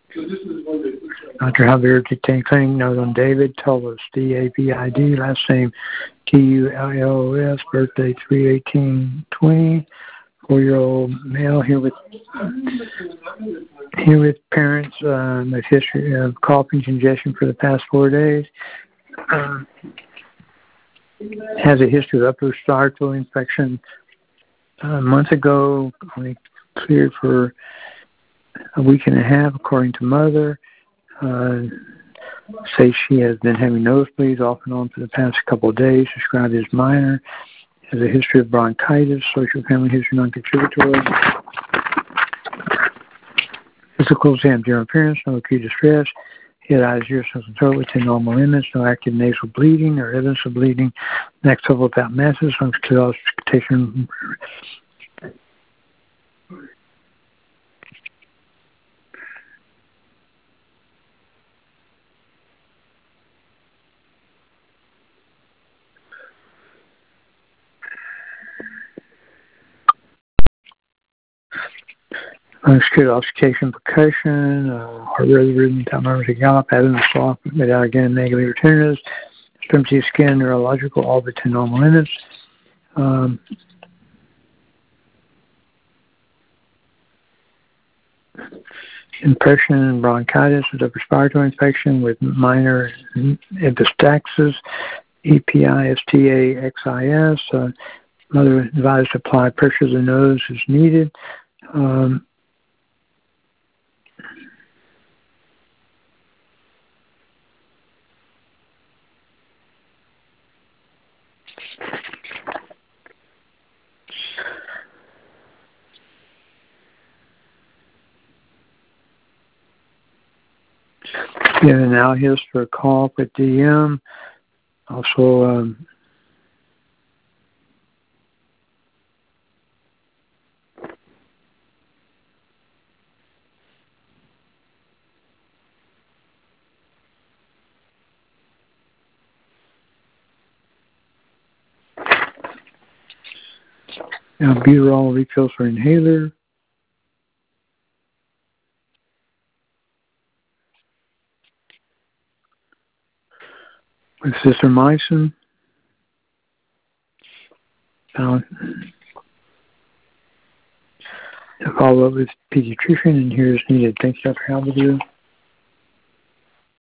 Dr. Javier Clinic note on David Tullis, D-A-V-I-D, last name T-U-L-L-O-S, birthday 3/18/20, 4-year-old male, here with parents, with history of coughing, congestion for the past 4 days. Has a history of upper respiratory infection a month ago, only cleared for a week and a half, according to mother. Says she has been having nosebleeds off and on for the past couple of days, described as minor. Has a history of bronchitis, social family history non-contributory. Physical exam, general appearance, no acute distress. Head, eyes, ears, nose, and throat within normal limits. No active nasal bleeding or evidence of bleeding. Next level without masses. Lungs clear, auscultation. Lungs-clear, auscultation, percussion, heart rhythm, without murmurs and gallop, having a sloth without again negative tenderness, extremity skin, neurological, all within normal limits. Impression, bronchitis with upper respiratory infection with minor epistaxis, EPISTAXIS. Mother advised to apply pressure to the nose as needed. Yeah, and now here's for a cough with DM. Also, albuterol refills for inhaler. With azithromycin. Follow up with pediatrician, and here is needed. Thanks, Dr. Halberdier.